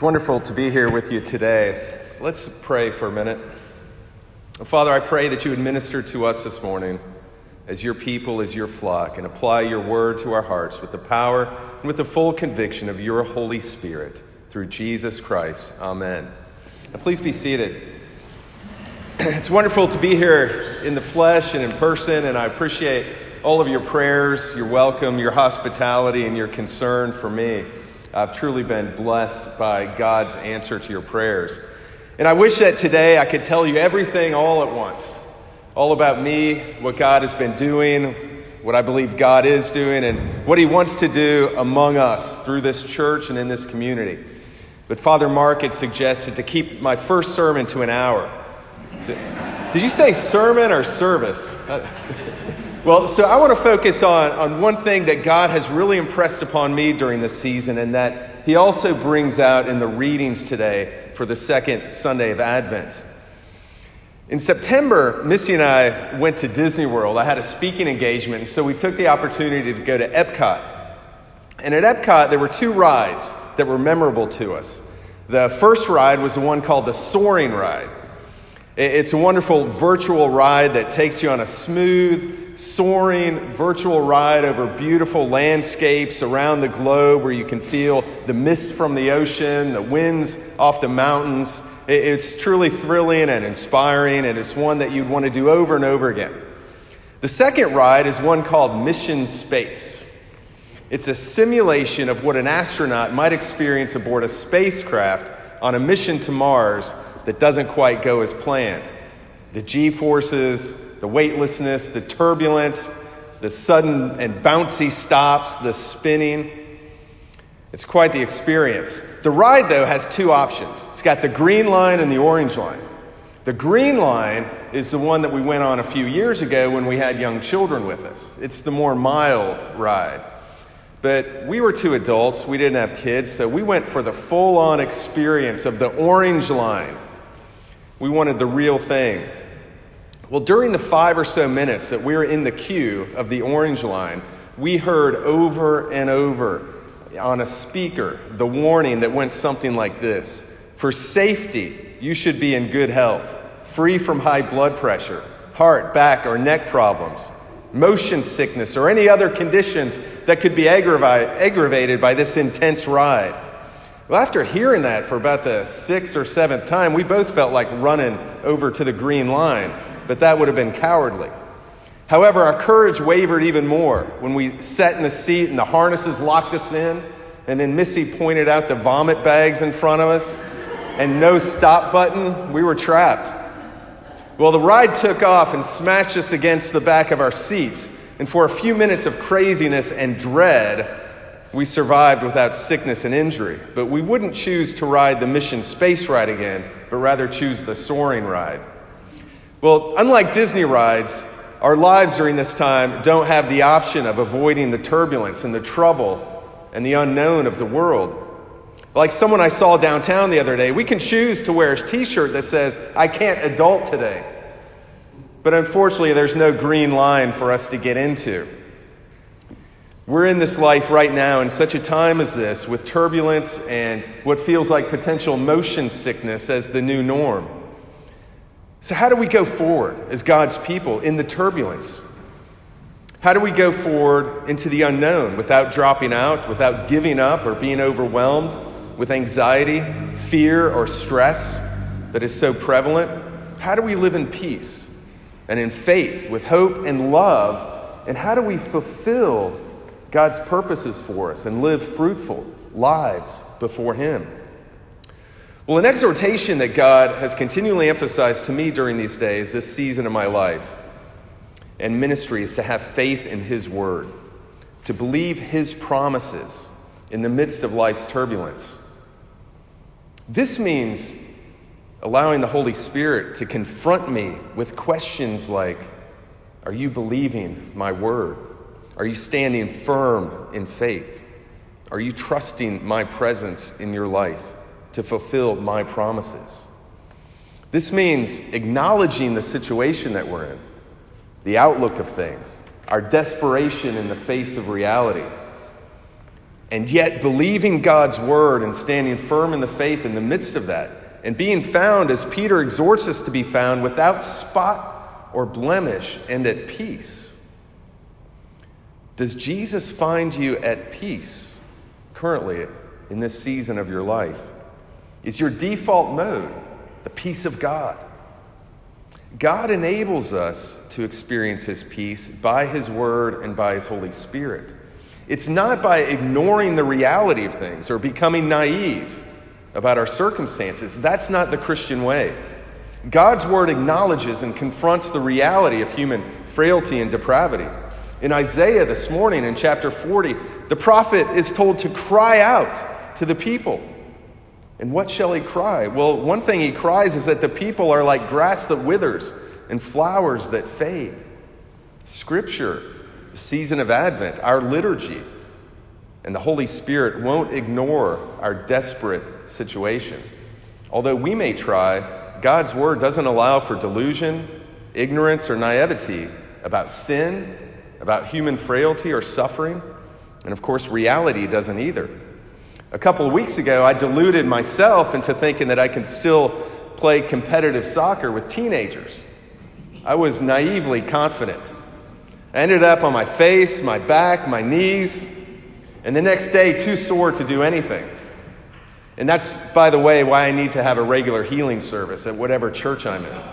It's wonderful to be here with you today. Let's pray for a minute. Father, I pray that you would minister to us this morning as your people, as your flock, and apply your word to our hearts with the power and with the full conviction of your Holy Spirit through Jesus Christ. Amen. Now, please be seated. It's wonderful to be here in the flesh and in person, and I appreciate all of your prayers, your welcome, your hospitality, and your concern for me. I've truly been blessed by God's answer to your prayers. And I wish that today I could tell you everything all at once. All about me, what God has been doing, what I believe God is doing, and what he wants to do among us through this church and in this community. But Father Mark had suggested to keep my first sermon to an hour. Did you say sermon or service? Well, so I want to focus on one thing that God has really impressed upon me during this season, and that he also brings out in the readings today for the second Sunday of Advent. In September, Missy and I went to Disney World. I had a speaking engagement, and so we took the opportunity to go to Epcot. And at Epcot, there were two rides that were memorable to us. The first ride was the one called the Soaring Ride. It's a wonderful virtual ride that takes you on a smooth, soaring virtual ride over beautiful landscapes around the globe where you can feel the mist from the ocean, the winds off the mountains. It's truly thrilling and inspiring, and it's one that you'd want to do over and over again. The second ride is one called Mission Space. It's a simulation of what an astronaut might experience aboard a spacecraft on a mission to Mars that doesn't quite go as planned. The G-forces, the weightlessness, the turbulence, the sudden and bouncy stops, the spinning. It's quite the experience. The ride, though, has two options. It's got the green line and the orange line. The green line is the one that we went on a few years ago when we had young children with us. It's the more mild ride. But we were two adults. We didn't have kids, so we went for the full-on experience of the orange line. We wanted the real thing. Well, during the 5 or so minutes that we were in the queue of the orange line, we heard over and over on a speaker the warning that went something like this: for safety, you should be in good health, free from high blood pressure, heart, back, or neck problems, motion sickness, or any other conditions that could be aggravated by this intense ride. Well, after hearing that for about the 6th or 7th time, we both felt like running over to the green line, but that would have been cowardly. However, our courage wavered even more when we sat in the seat and the harnesses locked us in, and then Missy pointed out the vomit bags in front of us, and no stop button. We were trapped. Well, the ride took off and smashed us against the back of our seats, and for a few minutes of craziness and dread, we survived without sickness and injury. But we wouldn't choose to ride the Mission Space ride again, but rather choose the Soaring ride. Well, unlike Disney rides, our lives during this time don't have the option of avoiding the turbulence and the trouble and the unknown of the world. Like someone I saw downtown the other day, we can choose to wear a t-shirt that says, "I can't adult today." But unfortunately, there's no green line for us to get into. We're in this life right now in such a time as this, with turbulence and what feels like potential motion sickness as the new norm. So how do we go forward as God's people in the turbulence? How do we go forward into the unknown without dropping out, without giving up or being overwhelmed with anxiety, fear, or stress that is so prevalent? How do we live in peace and in faith with hope and love? And how do we fulfill God's purposes for us and live fruitful lives before him? Well, an exhortation that God has continually emphasized to me during these days, this season of my life and ministry, is to have faith in his word, to believe his promises in the midst of life's turbulence. This means allowing the Holy Spirit to confront me with questions like, are you believing my word? Are you standing firm in faith? Are you trusting my presence in your life to fulfill my promises? This means acknowledging the situation that we're in, the outlook of things, our desperation in the face of reality, and yet believing God's word and standing firm in the faith in the midst of that, and being found, as Peter exhorts us to be found, without spot or blemish and at peace. Does Jesus find you at peace currently in this season of your life? Is your default mode the peace of God? God enables us to experience his peace by his word and by his Holy Spirit. It's not by ignoring the reality of things or becoming naive about our circumstances. That's not the Christian way. God's word acknowledges and confronts the reality of human frailty and depravity. In Isaiah this morning, in chapter 40, the prophet is told to cry out to the people. And what shall he cry? Well, one thing he cries is that the people are like grass that withers and flowers that fade. Scripture, the season of Advent, our liturgy, and the Holy Spirit won't ignore our desperate situation. Although we may try, God's word doesn't allow for delusion, ignorance, or naivety about sin, about human frailty or suffering. And of course, reality doesn't either. A couple of weeks ago, I deluded myself into thinking that I could still play competitive soccer with teenagers. I was naively confident. I ended up on my face, my back, my knees, and the next day too sore to do anything. And that's, by the way, why I need to have a regular healing service at whatever church I'm in.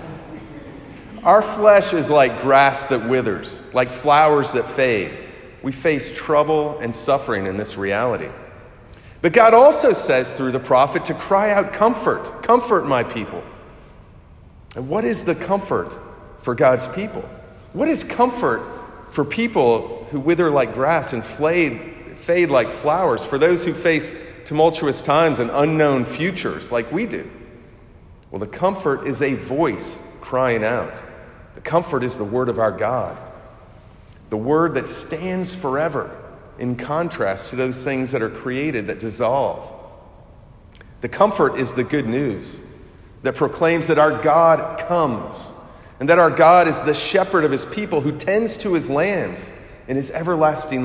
Our flesh is like grass that withers, like flowers that fade. We face trouble and suffering in this reality. But God also says through the prophet to cry out, comfort, comfort my people. And what is the comfort for God's people? What is comfort for people who wither like grass and fade like flowers, for those who face tumultuous times and unknown futures like we do? Well, the comfort is a voice crying out. The comfort is the word of our God, the word that stands forever, in contrast to those things that are created that dissolve. The comfort is the good news that proclaims that our God comes and that our God is the shepherd of his people who tends to his lambs in his everlasting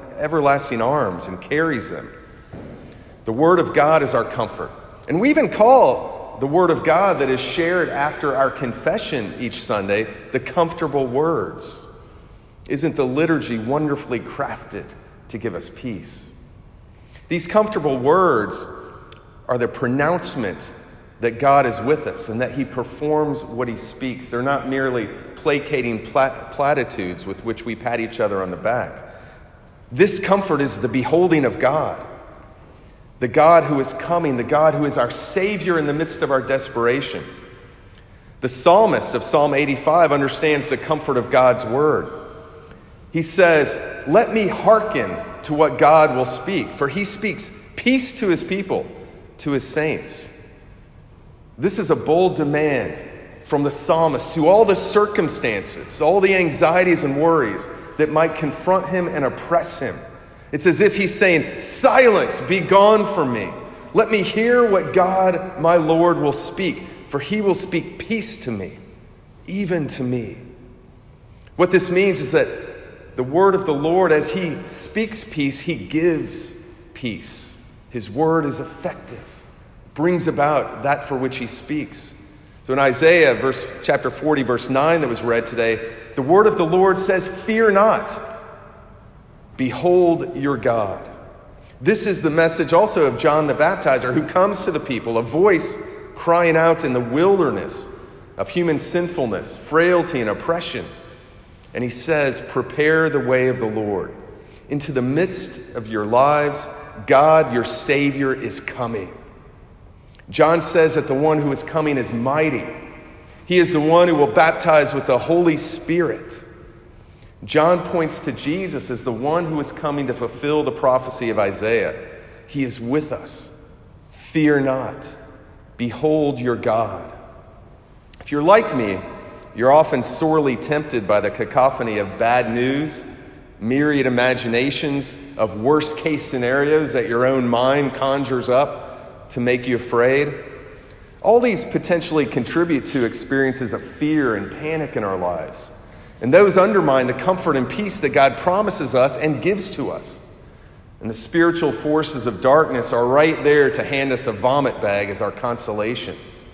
arms and carries them. The word of God is our comfort. And we even call the word of God that is shared after our confession each Sunday the comfortable words. Isn't the liturgy wonderfully crafted to give us peace? These comfortable words are the pronouncement that God is with us and that he performs what he speaks. They're not merely placating platitudes with which we pat each other on the back. This comfort is the beholding of God, the God who is coming, the God who is our Savior in the midst of our desperation. The psalmist of Psalm 85 understands the comfort of God's word. He says, let me hearken to what God will speak, for he speaks peace to his people, to his saints. This is a bold demand from the psalmist to all the circumstances, all the anxieties and worries that might confront him and oppress him. It's as if he's saying, silence, be gone from me. Let me hear what God, my Lord, will speak, for he will speak peace to me, even to me. What this means is that the word of the Lord, as he speaks peace, he gives peace. His word is effective, brings about that for which he speaks. So in Isaiah chapter 40, verse 9 that was read today, the word of the Lord says, fear not, behold your God. This is the message also of John the Baptizer, who comes to the people, a voice crying out in the wilderness of human sinfulness, frailty, and oppression. And he says, prepare the way of the Lord. Into the midst of your lives, God, your Savior, is coming. John says that the one who is coming is mighty. He is the one who will baptize with the Holy Spirit. John points to Jesus as the one who is coming to fulfill the prophecy of Isaiah. He is with us. Fear not. Behold your God. If you're like me, you're often sorely tempted by the cacophony of bad news, myriad imaginations of worst-case scenarios that your own mind conjures up to make you afraid. All these potentially contribute to experiences of fear and panic in our lives. And those undermine the comfort and peace that God promises us and gives to us. And the spiritual forces of darkness are right there to hand us a vomit bag as our consolation.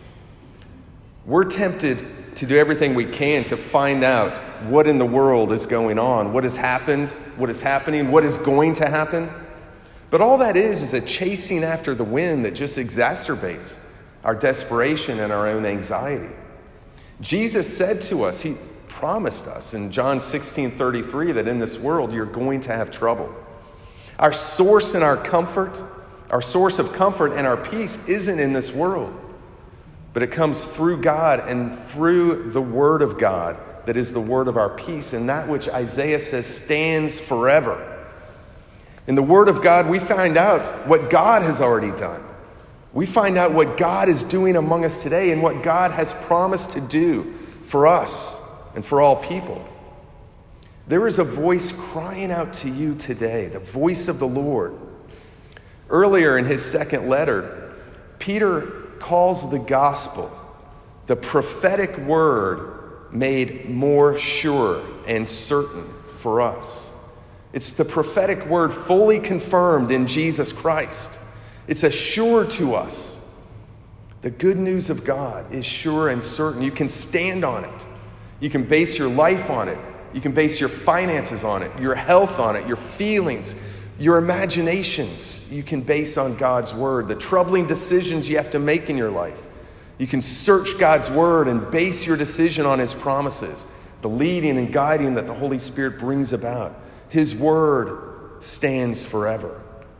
We're tempted to do everything we can to find out what in the world is going on, what has happened, what is happening, what is going to happen. But all that is a chasing after the wind that just exacerbates our desperation and our own anxiety. Jesus said to us, he promised us in John 16:33 that in this world you're going to have trouble. Our source of comfort and our peace isn't in this world, but it comes through God and through the Word of God that is the word of our peace, and that which Isaiah says stands forever. In the Word of God, we find out what God has already done. We find out what God is doing among us today and what God has promised to do for us and for all people. There is a voice crying out to you today, the voice of the Lord. Earlier in his second letter, Peter calls the gospel the prophetic word made more sure and certain for us. It's the prophetic word fully confirmed in Jesus Christ. It's assured to us. The good news of God is sure and certain. You can stand on it. You can base your life on it. You can base your finances on it, your health on it, your feelings, your imaginations. You can base on God's word. The troubling decisions you have to make in your life, you can search God's word and base your decision on his promises, the leading and guiding that the Holy Spirit brings about. His word stands forever.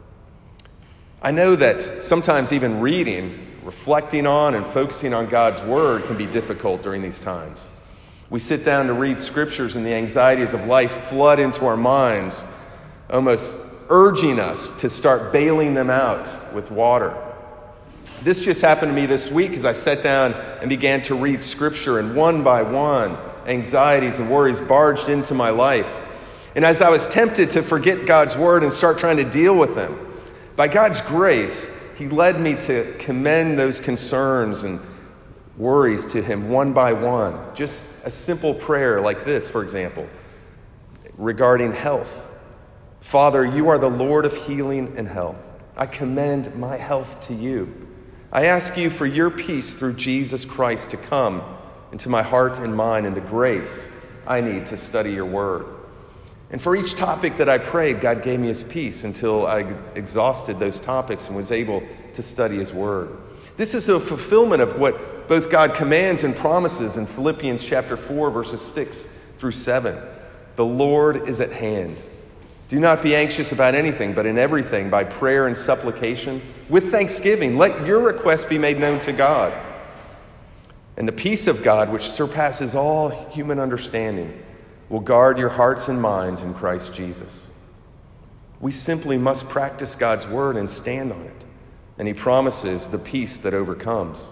I know that sometimes even reading, reflecting on, and focusing on God's word can be difficult during these times. We sit down to read scriptures and the anxieties of life flood into our minds, almost urging us to start bailing them out with water. This just happened to me this week as I sat down and began to read scripture, and one by one, anxieties and worries barged into my life. And as I was tempted to forget God's word and start trying to deal with them, by God's grace, he led me to commend those concerns and worries to him one by one. Just a simple prayer like this, for example, regarding health. Father, you are the Lord of healing and health. I commend my health to you. I ask you for your peace through Jesus Christ to come into my heart and mind, and the grace I need to study your word. And for each topic that I prayed, God gave me his peace until I exhausted those topics and was able to study his word. This is a fulfillment of what both God commands and promises in Philippians chapter 4, verses 6 through 7. The Lord is at hand. Do not be anxious about anything, but in everything, by prayer and supplication, with thanksgiving, let your requests be made known to God. And the peace of God, which surpasses all human understanding, will guard your hearts and minds in Christ Jesus. We simply must practice God's word and stand on it. And he promises the peace that overcomes.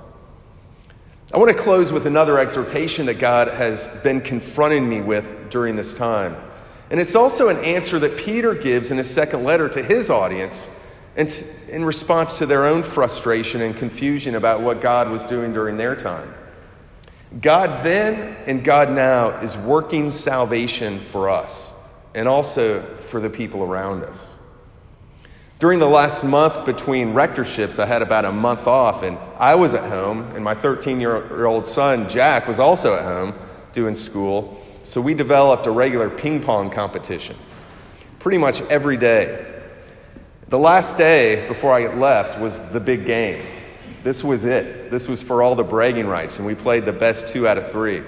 I want to close with another exhortation that God has been confronting me with during this time. And it's also an answer that Peter gives in his second letter to his audience, and in response to their own frustration and confusion about what God was doing during their time. God then and God now is working salvation for us and also for the people around us. During the last month between rectorships, I had about a month off, and I was at home, and my 13-year-old son, Jack, was also at home doing school. So we developed a regular ping pong competition pretty much every day. The last day before I left was the big game. This was it. This was for all the bragging rights, and we played the best 2 out of 3.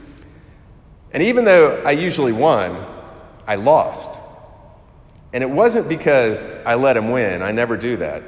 And even though I usually won, I lost. And it wasn't because I let him win. I never do that.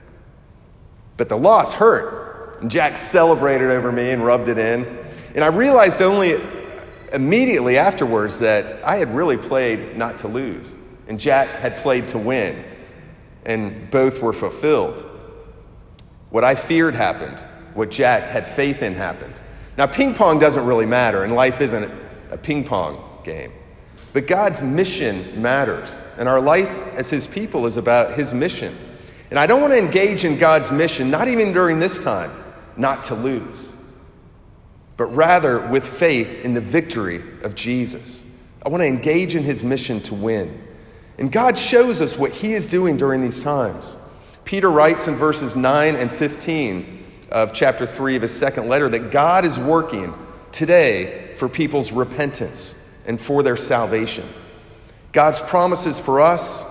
But the loss hurt. And Jack celebrated over me and rubbed it in. And I realized only immediately afterwards that I had really played not to lose, and Jack had played to win, and both were fulfilled. What I feared happened. What Jack had faith in happened. Now, ping pong doesn't really matter, and life isn't a ping pong game. But God's mission matters, and our life as his people is about his mission. And I don't want to engage in God's mission, not even during this time, not to lose, but rather with faith in the victory of Jesus. I want to engage in his mission to win. And God shows us what he is doing during these times. Peter writes in verses 9 and 15 of chapter 3 of his second letter that God is working today for people's repentance and for their salvation. God's promises for us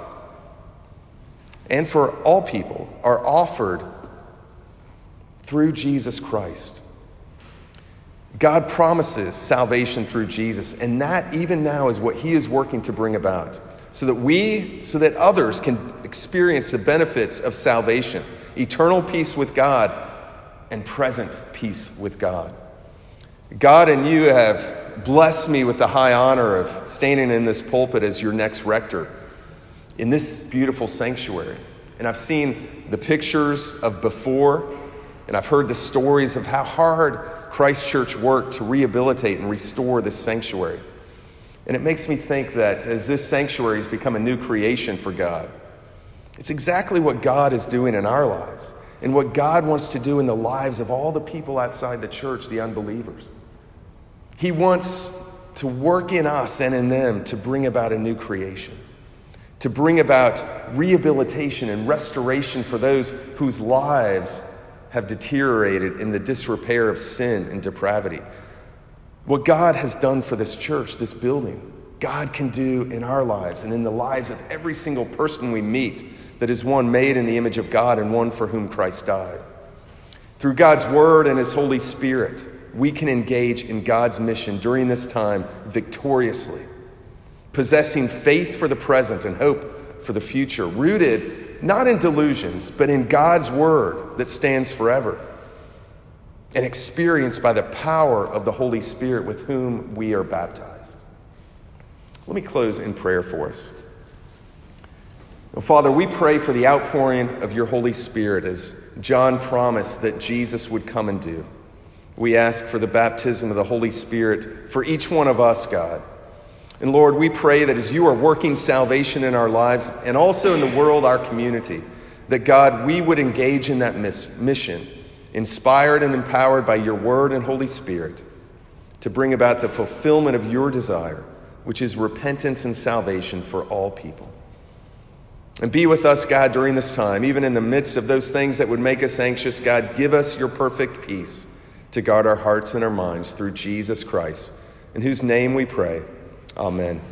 and for all people are offered through Jesus Christ. God promises salvation through Jesus, and that even now is what he is working to bring about, so that others can experience the benefits of salvation, eternal peace with God and present peace with God. God and you have blessed me with the high honor of standing in this pulpit as your next rector in this beautiful sanctuary. And I've seen the pictures of before, and I've heard the stories of how hard Christ Church worked to rehabilitate and restore this sanctuary. And it makes me think that as this sanctuary has become a new creation for God, it's exactly what God is doing in our lives and what God wants to do in the lives of all the people outside the church, the unbelievers. He wants to work in us and in them to bring about a new creation, to bring about rehabilitation and restoration for those whose lives have deteriorated in the disrepair of sin and depravity. What God has done for this church, this building, God can do in our lives and in the lives of every single person we meet that is one made in the image of God and one for whom Christ died. Through God's word and his Holy Spirit, we can engage in God's mission during this time victoriously, possessing faith for the present and hope for the future, rooted not in delusions, but in God's word that stands forever, and experienced by the power of the Holy Spirit with whom we are baptized. Let me close in prayer for us. Well, Father, we pray for the outpouring of your Holy Spirit as John promised that Jesus would come and do. We ask for the baptism of the Holy Spirit for each one of us, God. And Lord, we pray that as you are working salvation in our lives and also in the world, our community, that God, we would engage in that mission, inspired and empowered by your word and Holy Spirit, to bring about the fulfillment of your desire, which is repentance and salvation for all people. And be with us, God, during this time, even in the midst of those things that would make us anxious. God, give us your perfect peace to guard our hearts and our minds through Jesus Christ, in whose name we pray. Amen.